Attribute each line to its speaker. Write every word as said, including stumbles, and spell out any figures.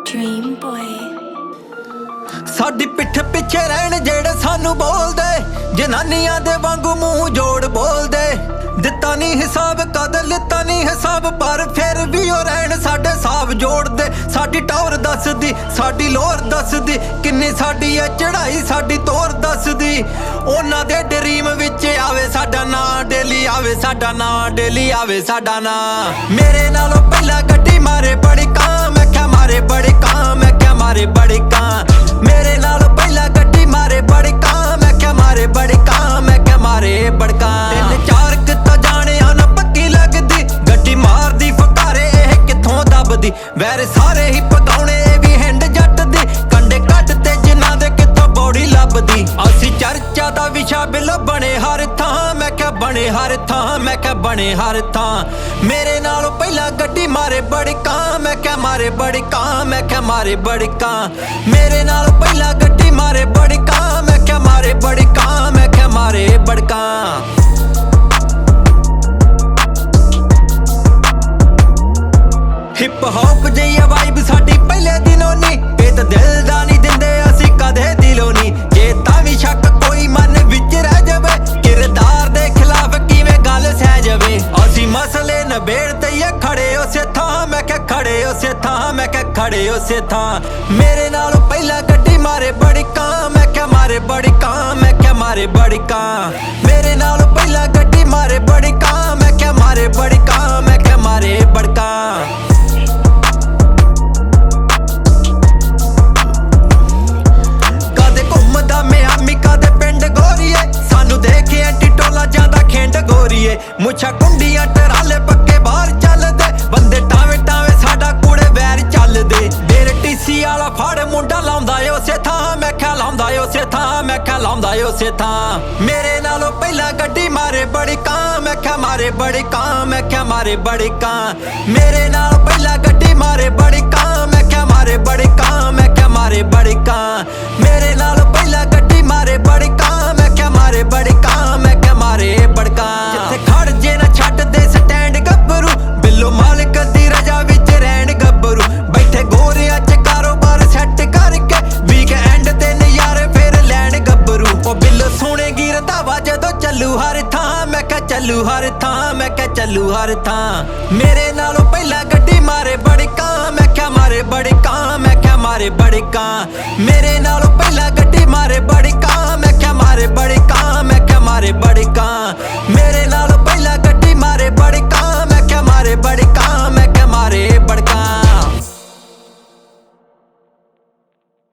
Speaker 1: Dream boy
Speaker 2: साडी पिठ पिछे रहन जेड़े सानू बोलदे, जनानियां दे वांगू मूंह जोड़ बोलदे। दिता नहीं हिसाब कदर लिता नहीं हिसाब, पर फिर भी ओ रहन साडे साब जोड़दे। साडी टौर दसदी साडी लोर दसदी, किन्नी साडी ऐ चढ़ाई साडी तोर दसदी। ओना दे ड्रीम विच आवे साडा नां, डेली आवे साडा नां, डेली आवे साडा नां। मेरे नालों पहला गड्डी मारे बड़ी कां, मैं क्या मारे बड़ी कां, मैं क्या मारे बड़ी कां। मेरे नालों पहला गड्डी मारे बड़ी कां, मैं क्या मारे बड़ी कां, मैं क्या मारे बड़का। तीन चार कितो जाने ना पक्की लगदी, गड्डी मारदी फकारे एह किथों दबदी। वैर सारे ही पकाउणे भी हिंड जट दी, कंडे कट ते जिन्हां दे किथों बॉडी लभदी। असी चर्चा दा विशा बिल बने हर थां, मैं क्या बने हर थां, मैं क्या बने हर थां। मेरे नालों पहला गड्डी मारे बड़ी कां, मैं क्या मारे बड़ी कां, मैं क्या मारे बड़ी कां। मेरे नालों पहला गड्डी मारे बड़ी कां, मैं क्या मारे बड़ी कां, मैं क्या मारे बड़का। हिप हॉप जई वाइब साडी पहले दिनों नी, ए तां दिल दा नहीं दिंदे असी कदे दिलों नी। जे तां भी शक कोई मन विच रह जावे, किरदार दे खिलाफ किवें गल सह जावे। असी मसले नबेड़ते ही खड़े उसे थां, मैं क्या खड़े उसे थां, मैं क्या खड़े उसे थां। मेरे नालों पहला गड्डी मारे बड़ी कां, मैं क्या मारे बड़ी कां, मैं क्या मारे बड़ी कां। मेरे नालों पहला गड्डी मारे बड़ी कां, मैं क्या मारे बड़ी कां, मैं क्या मारे बड़का। कदे घुमदा मियामी कदे पिंड गोरीए, सानू देखे टिटोला जांदा खिंड गोरीए। मुछा कुंडियां टराले पक्के बाहर चलदे, बंदे टावे टावे साडा कूड़े वैर चलदे। डेर टीसी वाला फड़ मुंडा लाउंदा उसे थां, मैं क्या लाउंदा उसे थां, मैं क्या लाउंदा उसे थां। मेरे नालों पहला गड्डी मारे बड़ी कां, मैं क्या मारे बड़ी कां, मैं क्या मारे बड़ी कां। मेरे नालों पहला गड्डी मारे बड़ी कां, मैं क्या मारे बड़ी कां, मैं क्या मारे बड़ी कां। मेरे नालों पहला गड्डी मारे बड़ी कां, मैं क्या मारे बड़ी कां, मैं क्या मारे बड़का। जिथे खड़ जे ना छड्ड दे स्टैंड गब्बरू, बिल्लो मालिक दी रजा विच रहन गब्बरू। बैठे गोरियां च कारोबार सैट करके, वीकेंड ते नज़ारे फिर लैन गब्बरू। ओ बिल्लो सुनेगी रंधावा जदों चलू हर थां, मैं क्या चलू हर थां, मैं क्या चलू हर थां। मेरे नालों पहला गड्डी मारे बड़ी कां, मैं क्या मारे बड़ी कां, मैं क्या मारे बड़ी कां। मेरे नालों पहला गड्डी मारे बड़ी कां, मैं क्या मारे बड़ी कां, मैं